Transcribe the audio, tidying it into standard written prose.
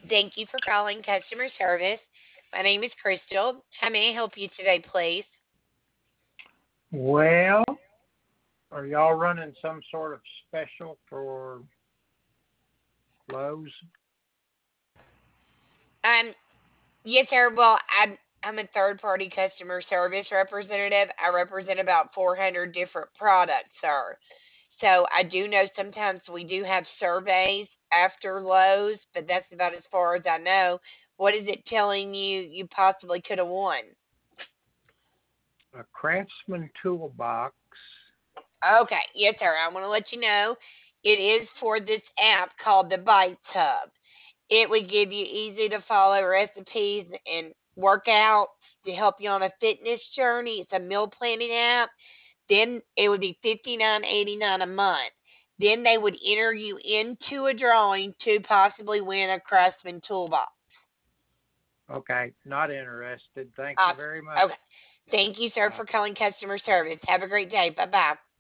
Thank you for calling customer service. My name is Crystal. How may I help you today, please? Well, are y'all running some sort of special for Lowe's? Um, yes, sir. Well, I'm a third party customer service representative. I represent about 400 different products, sir. So I do know sometimes we do have surveys after Lowe's, but that's about as far as I know. What is it telling you possibly could have won? A Craftsman toolbox. Okay, yes, sir. I want to let you know it is for this app called the Bites Hub. It would give you easy to follow recipes and workouts to help you on a fitness journey. It's a meal planning app. Then it would be $59.89 a month. Then they would enter you into a drawing to possibly win a Craftsman toolbox. Okay, not interested. Thank you Awesome. very much. Okay. Thank you, sir, Bye. for calling customer service. Have a great day. Bye bye.